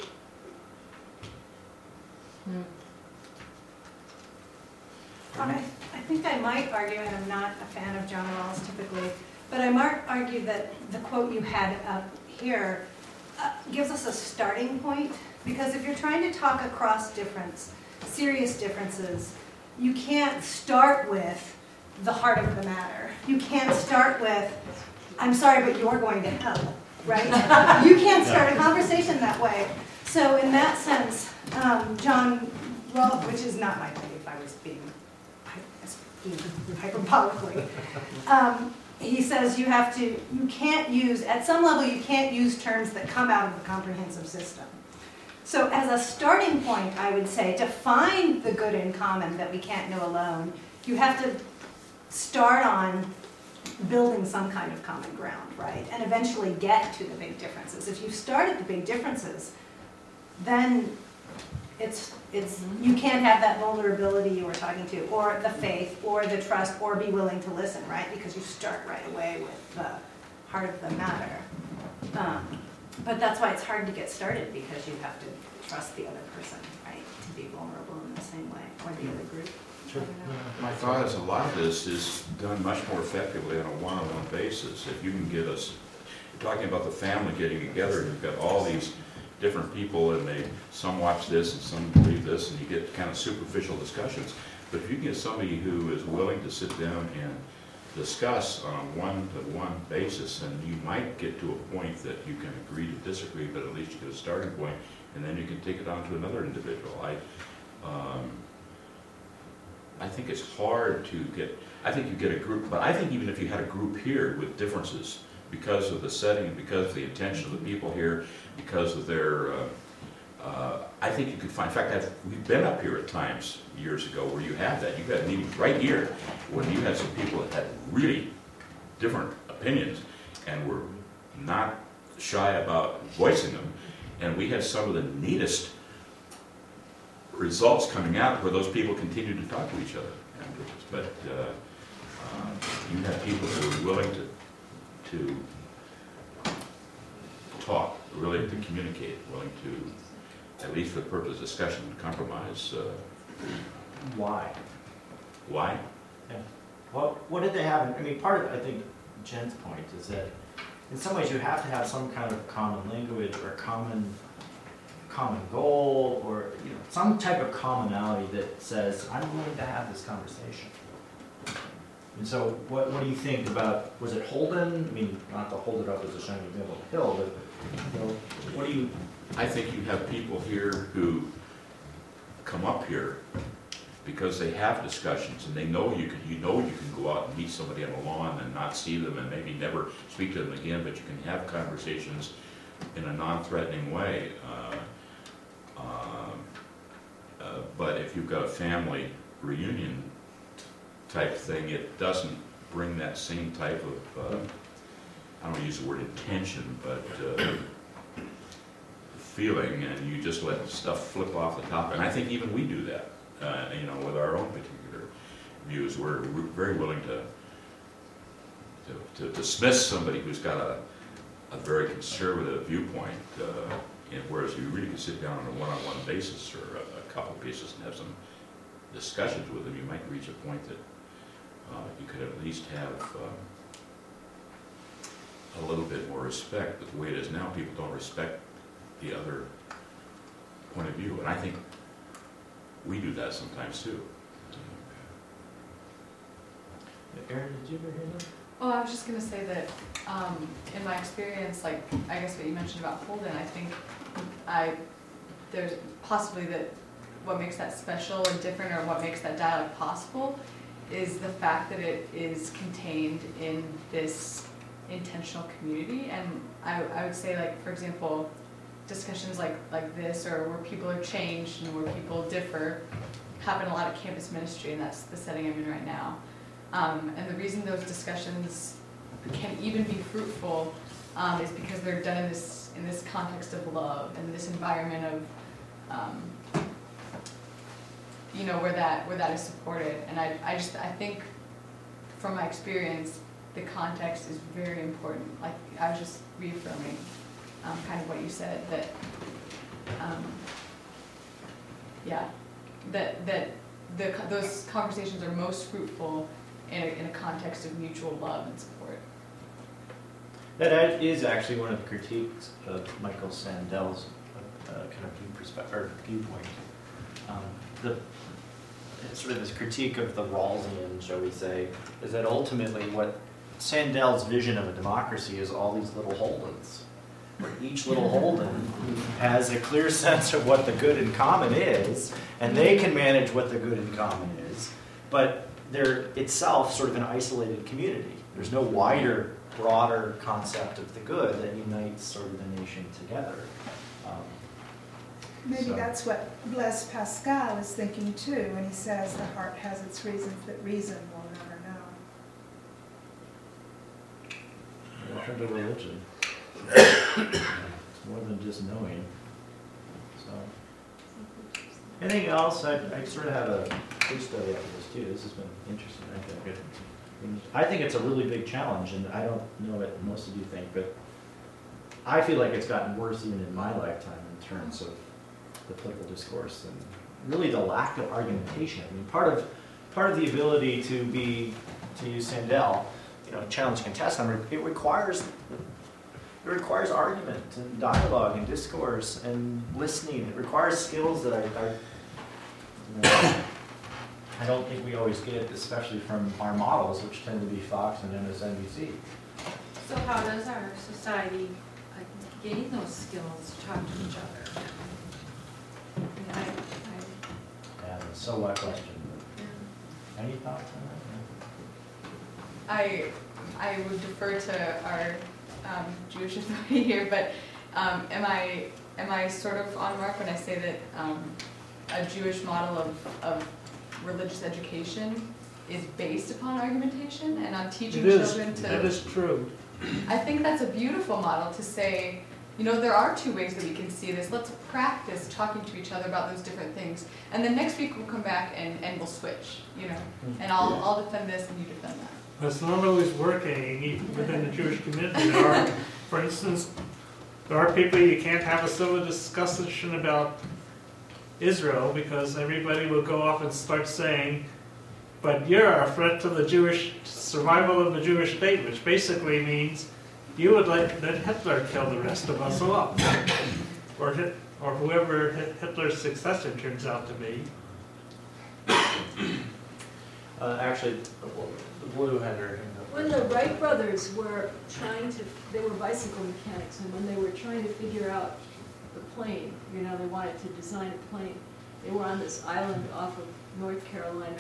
I think I might argue, and I'm not a fan of John Rawls typically, but I might argue that the quote you had up here gives us a starting point, because if you're trying to talk across serious differences, you can't start with the heart of the matter. You can't start with, I'm sorry, but you're going to hell, right? You can't start a conversation that way. So in that sense, John Rawls, which is not my thing if I was being hyperbolically, he says you can't use, at some level you can't use terms that come out of the comprehensive system. So as a starting point, I would say, to find the good in common that we can't know alone, you have to start on building some kind of common ground, right? And eventually get to the big differences. If you start at the big differences, then you can't have that vulnerability you were talking to, or the faith, or the trust, or be willing to listen, right? Because you start right away with the heart of the matter. But that's why it's hard to get started, because you have to trust the other person, right? To be vulnerable in the same way, or the other group. Sure. My thought is a lot of this is done much more effectively on a one-on-one basis. If you can get us, you're talking about the family getting together, you've got all these different people, and some watch this and some believe this, and you get kind of superficial discussions. But if you get somebody who is willing to sit down and discuss on a one-to-one basis, then you might get to a point that you can agree to disagree, but at least you get a starting point, and then you can take it on to another individual. I think it's hard to get, I think you get a group, but I think even if you had a group here with differences, because of the setting, because of the intention of the people here, because of their, I think you could find, in fact, we've been up here at times years ago where you had that. You had meetings right here when you had some people that had really different opinions and were not shy about voicing them. And we had some of the neatest results coming out where those people continued to talk to each other. But you had people who were willing to talk, willing to communicate, willing to, at least for the purpose of discussion, compromise. Why? Why? Yeah. Well, what did they have? I mean, part of, I think, Jen's point is that in some ways you have to have some kind of common language or common goal, or some type of commonality that says, I'm willing to have this conversation. And so what do you think about, was it Holden? I mean, not to hold it up as a shiny middle hill, but what do you? I think you have people here who come up here because they have discussions and they know you can go out and meet somebody on the lawn and not see them and maybe never speak to them again, but you can have conversations in a non-threatening way. But if you've got a family reunion type thing, it doesn't bring that same type of, I don't use the word intention, but feeling, and you just let stuff flip off the top. And I think even we do that, with our own particular views. We're very willing to dismiss somebody who's got a very conservative viewpoint, whereas you really could sit down on a one-on-one basis or a couple of basis and have some discussions with them. You might reach a point that you could at least have a little bit more respect. But the way it is now, people don't respect the other point of view, and I think we do that sometimes too. Erin, did you ever hear that? Well, I was just gonna say that, in my experience, like, I guess what you mentioned about Holden, I think there's possibly that what makes that special or different, or what makes that dialogue possible, is the fact that it is contained in this intentional community. And I would say, like, for example, discussions like this, or where people are changed and where people differ, happen a lot of campus ministry, and that's the setting I'm in right now. And the reason those discussions can even be fruitful is because they're done in this context of love and this environment of, where that is supported. And I think from my experience, the context is very important. Like, I was just reaffirming kind of what you said, that those conversations are most fruitful in a context of mutual love and support. That is actually one of the critiques of Michael Sandel's kind of viewpoint. Sort of this critique of the Rawlsian, shall we say, is that ultimately what Sandel's vision of a democracy is all these little Holdens, where each little Holden has a clear sense of what the good in common is, and they can manage what the good in common is, but they're itself sort of an isolated community. There's no wider, broader concept of the good that unites sort of the nation together. Maybe that's what Blaise Pascal is thinking too, when he says the heart has its reasons that reason will never know. Welcome to religion. It's more than just knowing. So, anything else? I sort of have a case study after this too. This has been interesting. I think it's a really big challenge, and I don't know what most of you think, but I feel like it's gotten worse even in my lifetime in terms of the political discourse and really the lack of argumentation. I mean, part of the ability to use Sandel, challenge, contest, it requires argument and dialogue and discourse and listening. It requires skills that I don't think we always get, especially from our models, which tend to be Fox and MSNBC. So how does our society gain those skills to talk to each other? Yeah, so what question? Any thoughts on that? I would defer to our Jewish authority here, but am I sort of on mark when I say that a Jewish model of religious education is based upon argumentation and on teaching children to... That is true. I think that's a beautiful model to say, there are two ways that we can see this. Let's practice talking to each other about those different things. And then next week we'll come back and we'll switch, and I'll defend this and you defend that. That's not always working, even within the Jewish community. For instance, there are people you can't have a civil discussion about Israel because everybody will go off and start saying, but you're a threat to the Jewish survival of the Jewish state, which basically means you would let Hitler kill the rest of us off, or whoever Hitler's successor turns out to be. Actually, the blue had her hand up. When the Wright brothers were they were bicycle mechanics, and when they were trying to figure out the plane, they wanted to design a plane, they were on this island off of North Carolina.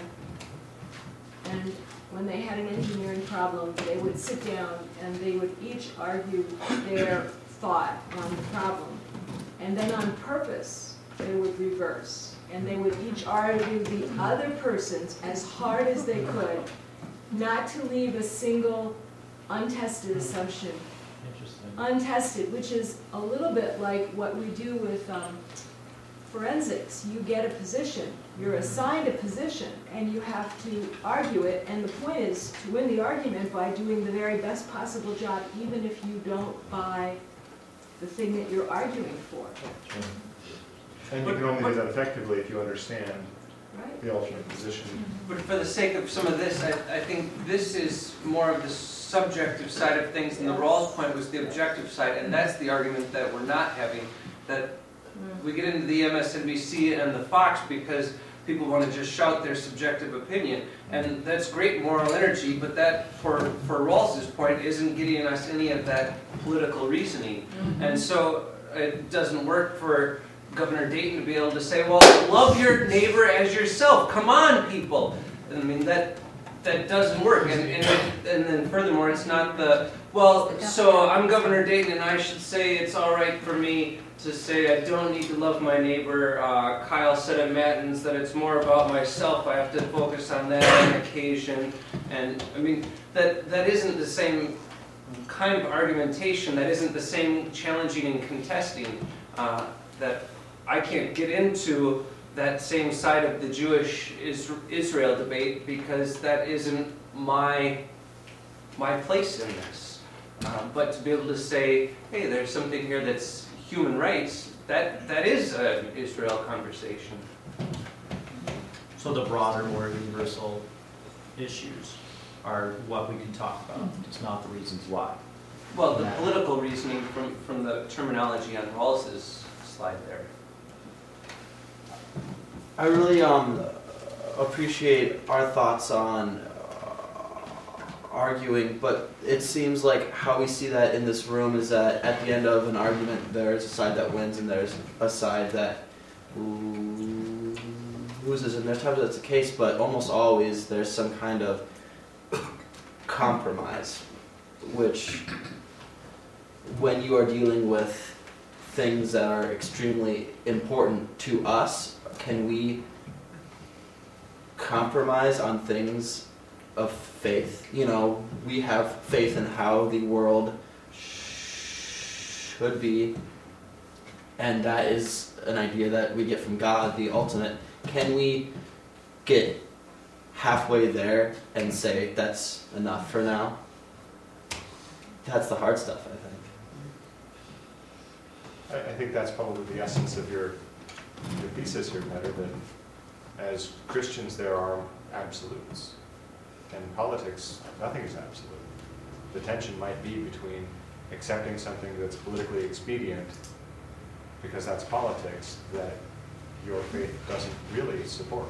And when they had an engineering problem, they would sit down and they would each argue their thought on the problem. And then on purpose, they would reverse. And they would each argue the other person's as hard as they could, not to leave a single untested assumption untested, which is a little bit like what we do with forensics. You get a position, you're assigned a position, and you have to argue it, and the point is to win the argument by doing the very best possible job, even if you don't buy the thing that you're arguing for. And you can only do that effectively if you understand Right. the alternate position. But for the sake of some of this, I think this is more of the subjective side of things, and the Rawls point was the objective side, and that's the argument that we're not having, that we get into the MSNBC and the Fox because people want to just shout their subjective opinion, and that's great moral energy, but that, for Rawls's point, isn't getting us any of that political reasoning. And so it doesn't work for Governor Dayton to be able to say, well, love your neighbor as yourself. Come on, people. I mean, that doesn't work. And then furthermore, it's not the, well, so I'm Governor Dayton and I should say it's all right for me to say I don't need to love my neighbor. Kyle said at Matins that it's more about myself. I have to focus on that on occasion. And I mean, that isn't the same kind of argumentation. That isn't the same challenging and contesting. That I can't get into that same side of the Jewish-Israel debate because that isn't my place in this. But to be able to say, hey, there's something here that's human rights, that is an Israel conversation. So the broader, more universal issues are what we can talk about. It's not the reasons why. Well, the political reasoning from the terminology on Rawls's slide there. I really appreciate our thoughts on arguing, but it seems like how we see that in this room is that at the end of an argument, there's a side that wins and there's a side that loses. And there's times that's the case, but almost always there's some kind of compromise, which when you are dealing with things that are extremely important to us, can we compromise on things of faith? You know, we have faith in how the world should be, and that is an idea that we get from God, the ultimate. Can we get halfway there and say that's enough for now? That's the hard stuff, I think. I think that's probably the essence of your thesis here, Petter, that as Christians there are absolutes. In politics, nothing is absolute. The tension might be between accepting something that's politically expedient, because that's politics, that your faith doesn't really support.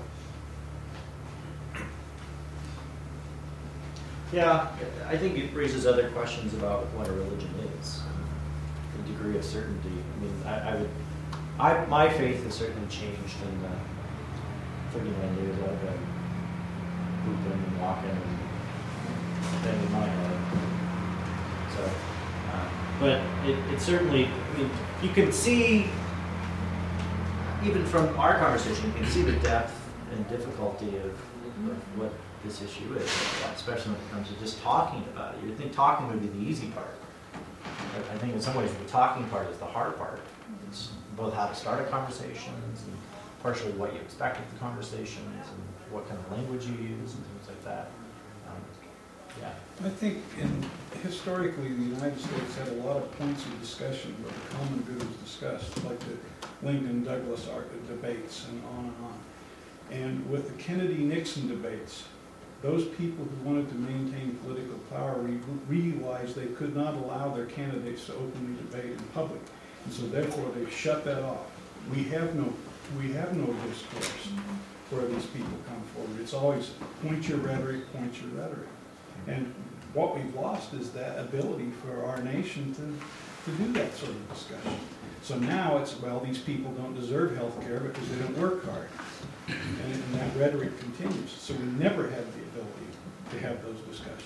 Yeah, I think it raises other questions about what a religion is, the degree of certainty. I mean, my faith has certainly changed in the 39 years I've been hooping and walking and spending my heart. So, but it certainly, I mean, you can see, even from our conversation, you can see the depth and difficulty of what this issue is, especially when it comes to just talking about it. You'd think talking would be the easy part. I think in some ways the talking part is the hard part. It's both how to start a conversation and partially what you expect of the conversations and what kind of language you use and things like that. Yeah. I think historically the United States had a lot of points of discussion where the common good was discussed, like the Lincoln-Douglas debates and on. And with the Kennedy-Nixon debates, those people who wanted to maintain political power realized they could not allow their candidates to openly debate in public. And so therefore they shut that off. We have no discourse. where these people come forward. It's always point your rhetoric. And what we've lost is that ability for our nation to do that sort of discussion. So now it's, well, these people don't deserve health care because they don't work hard. And that rhetoric continues. So we never have the ability to have those discussions.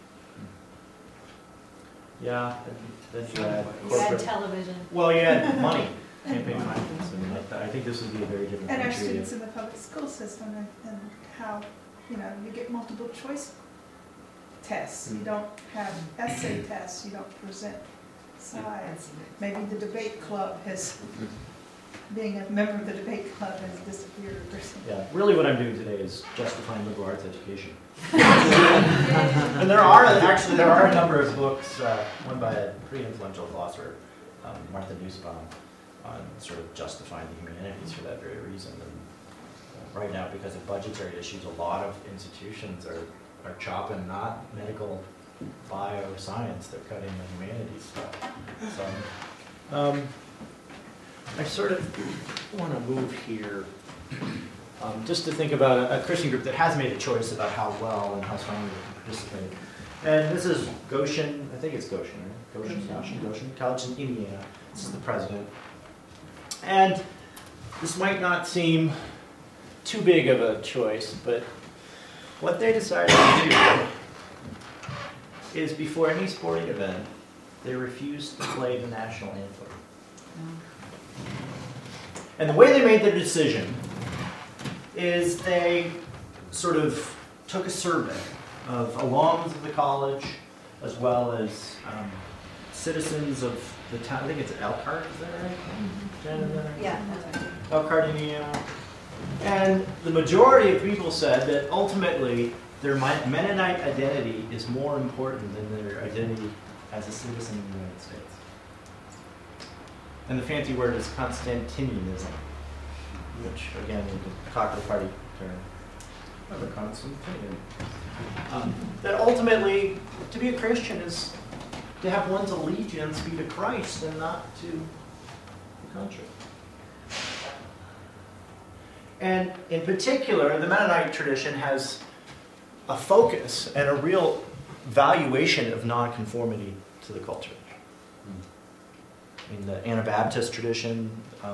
Yeah, then you add You add corporate. television. Well, you add money, campaign finance. I mean, I think this would be a very different And our country. students in the public school system and how, you get multiple choice tests. You don't have essay tests, you don't present sides. Maybe the debate club being a member of the debate club has disappeared or something. Yeah, really what I'm doing today is justifying liberal arts education. And there are a number of books, one by a pretty influential philosopher, Martha Nussbaum, on sort of justifying the humanities for that very reason. And right now, because of budgetary issues, a lot of institutions are chopping not medical bioscience, they're cutting the humanities stuff. So, I sort of want to move here just to think about a Christian group that has made a choice about how well and how strongly they can participate. And this is Goshen, I think it's Goshen, right? Goshen College in Indiana. This is the president. And this might not seem too big of a choice, but what they decided to do is before any sporting event, they refused to play the national anthem. And the way they made their decision is they sort of took a survey of alums of the college as well as citizens of the town. I think it's Elkhart, is that right? Yeah, that's right. Elkhart, Indiana. And the majority of people said that ultimately their Mennonite identity is more important than their identity as a citizen of the United States. And the fancy word is Constantinianism, which again, in the cocktail party term, of a Constantinian. That ultimately, to be a Christian is to have one's allegiance be to Christ and not to the country. And in particular, the Mennonite tradition has a focus and a real valuation of nonconformity to the culture. In the Anabaptist tradition,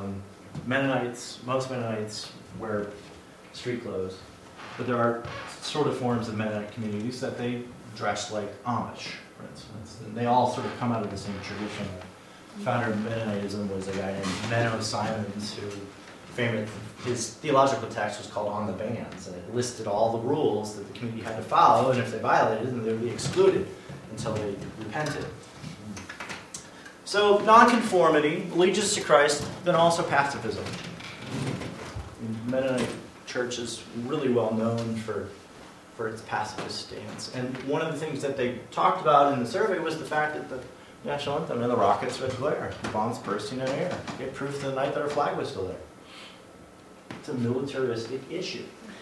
most Mennonites wear street clothes, but there are sort of forms of Mennonite communities that they dress like Amish, for instance. And they all sort of come out of the same tradition. The founder of Mennonitism was a guy named Menno Simons, who his theological text was called On the Bands, and it listed all the rules that the community had to follow, and if they violated them, they would be excluded until they repented. So nonconformity, allegiance to Christ, then also pacifism. The Mennonite Church is really well known for its pacifist stance. And one of the things that they talked about in the survey was the fact that the national anthem and the rockets would glare, the bombs bursting in air. Get proof to the night that our flag was still there. It's a militaristic issue.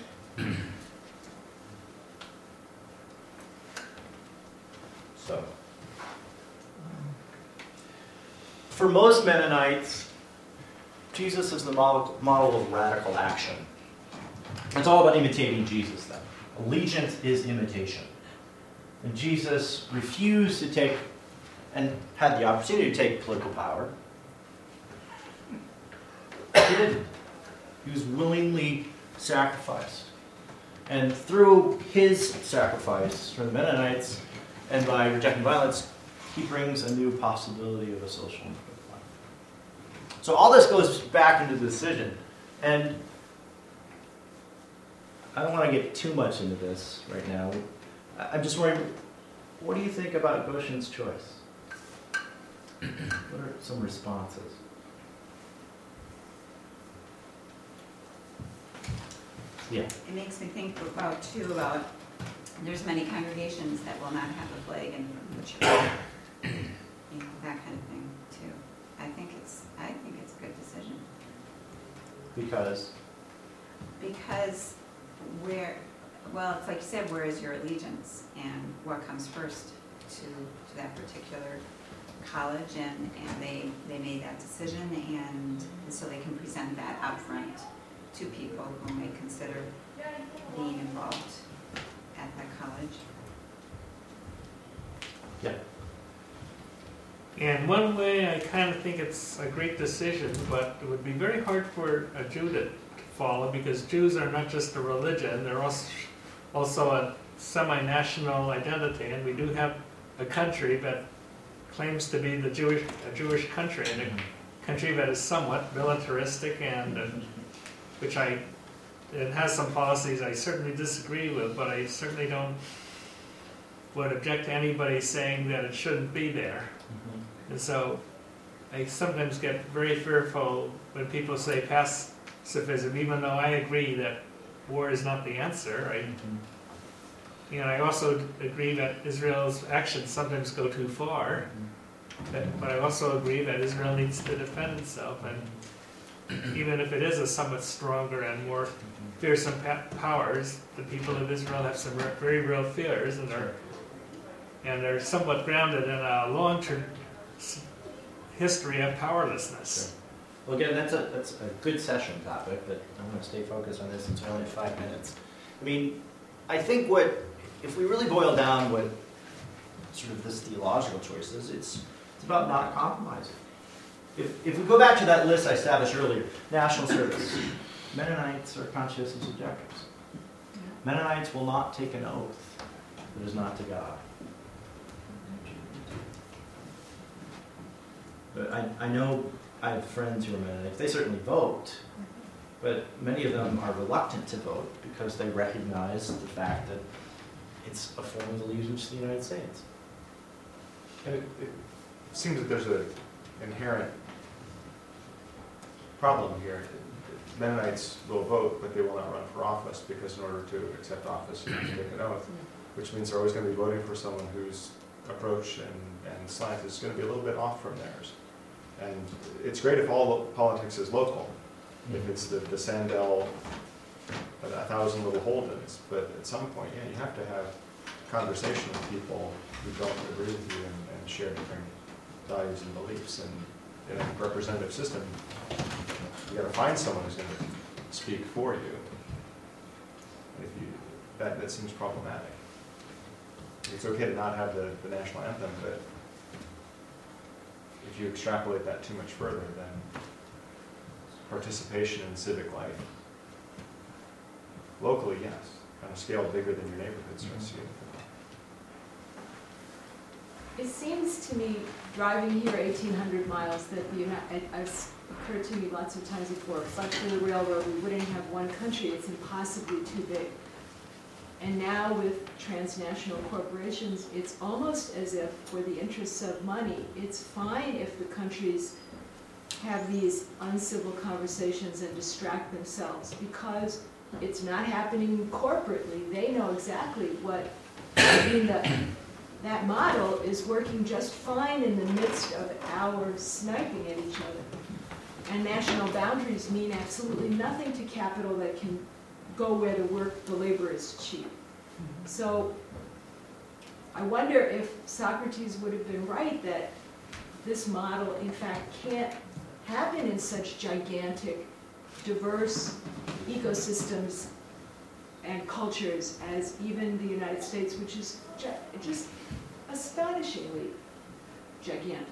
So, for most Mennonites, Jesus is the model of radical action. It's all about imitating Jesus, then. Allegiance is imitation. And Jesus refused to take, and had the opportunity to take political power. He didn't. He was willingly sacrificed. And through his sacrifice for the Mennonites, and by rejecting violence, he brings a new possibility of a social life. So all this goes back into the decision. And I don't want to get too much into this right now. I'm just wondering, what do you think about Goshen's choice? What are some responses? Yeah. It makes me think about there's many congregations that will not have a flag in the church. That kind of thing too. I think it's a good decision. Because it's like you said, where is your allegiance and what comes first to that particular college, and they made that decision, and so they can present that out front two people who may consider being involved at that college. Yeah. And one way I kind of think it's a great decision, but it would be very hard for a Jew to follow, because Jews are not just a religion, they're also a semi-national identity, and we do have a country that claims to be a Jewish country, and a country that is somewhat militaristic, and it has some policies I certainly disagree with, but I certainly would object to anybody saying that it shouldn't be there. And so I sometimes get very fearful when people say pacifism, even though I agree that war is not the answer. And I also agree that Israel's actions sometimes go too far. But I also agree that Israel needs to defend itself. And even if it is a somewhat stronger and more fearsome powers, the people of Israel have some very real fears, and they're somewhat grounded in a long history of powerlessness. Well, again, that's a good session topic, but I'm going to stay focused on this. It's only 5 minutes. I mean, I think if we really boil down what sort of this theological choice is, it's about not compromising. If we go back to that list I established earlier, national service, Mennonites are conscientious objectors. Mennonites will not take an oath that is not to God. But I know I have friends who are Mennonites. They certainly vote, but many of them are reluctant to vote because they recognize the fact that it's a form of allegiance to the United States. And it seems that there's an inherent problem here. Mennonites will vote, but they will not run for office, because in order to accept office, you have to take an oath, which means they're always going to be voting for someone whose approach and slant is going to be a little bit off from theirs. And it's great if all politics is local, if it's the Sandell, 1,000 little Holdens, but at some point, yeah, you have to have conversation with people who don't agree with you and share different values and beliefs. And in a representative system, you got to find someone who's going to speak for you. And that seems problematic. It's okay to not have the national anthem, but if you extrapolate that too much further, then participation in civic life, locally, yes, on a scale bigger than your neighborhood starts to get. It seems to me, driving here 1,800 miles, that it's occurred to me lots of times before, but for the railroad, we wouldn't have one country. It's impossibly too big. And now with transnational corporations, it's almost as if, for the interests of money, it's fine if the countries have these uncivil conversations and distract themselves, because it's not happening corporately. They know exactly what, that model is working just fine in the midst of our sniping at each other. And national boundaries mean absolutely nothing to capital that can go where the labor is cheap. So I wonder if Socrates would have been right that this model, in fact, can't happen in such gigantic, diverse ecosystems and cultures as even the United States, which is just astonishingly gigantic.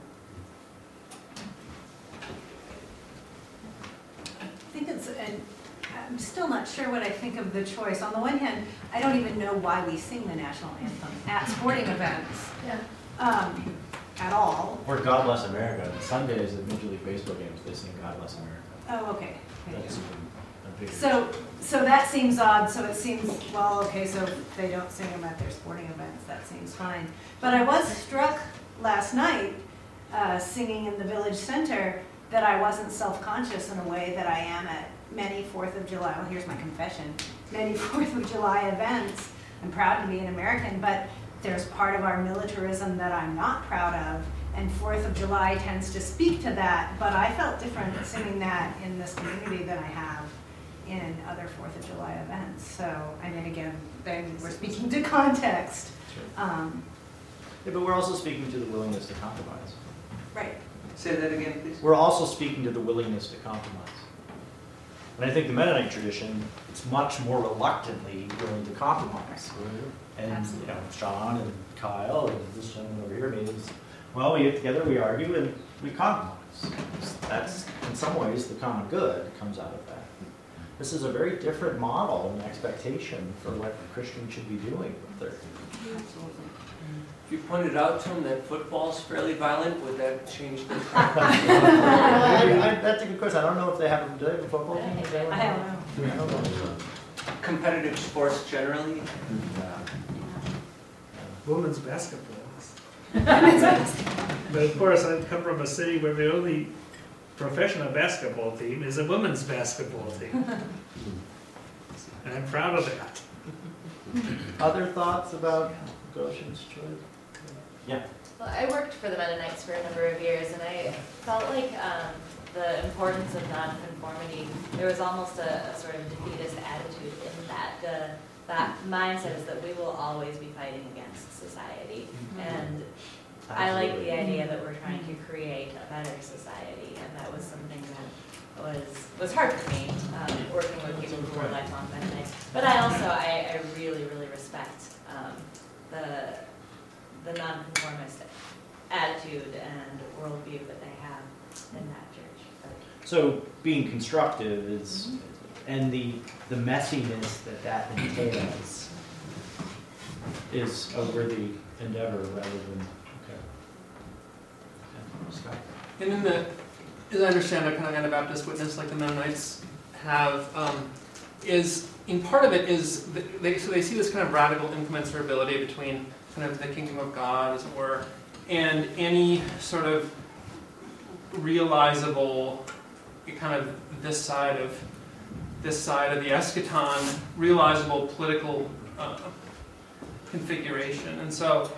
I think and I'm still not sure what I think of the choice. On the one hand, I don't even know why we sing the national anthem at sporting events. At all. Or God Bless America. Sundays at Major League Baseball games, they sing God Bless America. Oh, okay. That's a bigger So that seems odd. So it seems, well, okay, so if they don't sing them at their sporting events, that seems fine. But I was struck last night singing in the village center that I wasn't self-conscious in a way that I am at many 4th of July, well, here's my confession, many 4th of July events. I'm proud to be an American, but there's part of our militarism that I'm not proud of, and 4th of July tends to speak to that, but I felt different singing that in this community than I have in other 4th of July events. So, I mean, again, then we're speaking to context. Yeah, but we're also speaking to the willingness to compromise. Right. Say that again, please. We're also speaking to the willingness to compromise. And I think the Mennonite tradition, it's much more reluctantly willing to compromise. And, you know, Sean and Kyle and this gentleman over here means, well, we get together, we argue, and we compromise. That's, in some ways, the common good comes out of that. This is a very different model and expectation for what a Christian should be doing with their. If you pointed out to them that football's fairly violent, would that change the? That's a good question. I don't know if they have, do they have a football team? I don't know. Competitive sports generally? Women's basketball. But of course, I come from a city where the only professional basketball team is a women's basketball team. And I'm proud of that. Other thoughts about Goshen's choice? Yeah. Well, I worked for the Mennonites for a number of years, and I felt like the importance of nonconformity, there was almost a sort of defeatist attitude in that. That mindset is that we will always be fighting against society. And I like the idea that we're trying to create a better society, and that was something that was hard for me, working with people who were lifelong Mennonites. But I really, really respect the nonconformist attitude and worldview that they have in that church. So being constructive is, and the messiness that entails is a worthy endeavor rather than, okay. Scott? And in the, as I understand, a kind of Anabaptist witness like the Mennonites have, is, in part of it is, they see this kind of radical incommensurability between kind of the kingdom of God, as it were, and any sort of realizable kind of this side of the eschaton, realizable political configuration. And so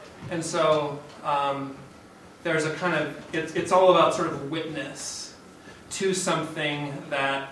there's a kind of, it's all about sort of witness to something that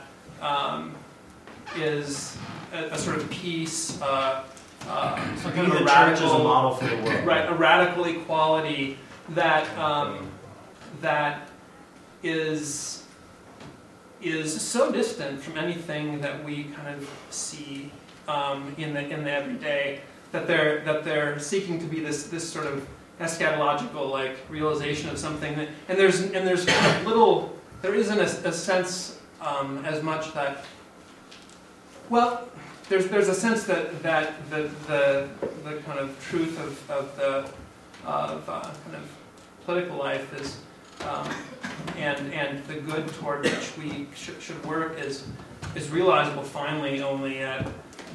is a sort of peace, some kind of a radical, is a model for the world. Right, a radical equality that that is so distant from anything that we kind of see in the everyday, that they're seeking to be this sort of eschatological like realization of something that, and there's kind of little, there isn't a sense as much that, well, there's a sense that the kind of truth of kind of political life is and the good toward which we should work is realizable finally only at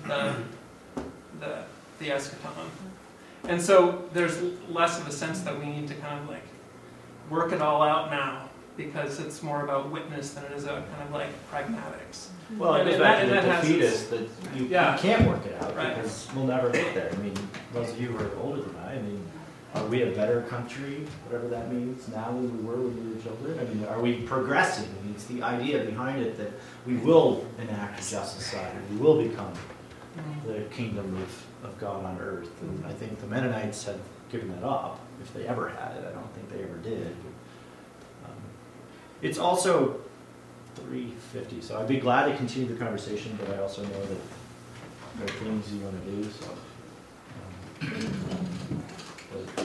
the eschaton. And so there's less of a sense that we need to kind of like work it all out now, because it's more about witness than it is a kind of like pragmatics. Well, it goes back to the defeatist that you can't work it out, right, because we'll never get there. I mean, most of you are older than I mean, are we a better country, whatever that means, now than we were when we were children? I mean, are we progressing? I mean, it's the idea behind it that we will enact a just society. We will become the kingdom of God on earth. And I think the Mennonites have given that up, if they ever had it. I don't think they ever did. It's also 3:50, so I'd be glad to continue the conversation, but I also know that there are things you want to do, so.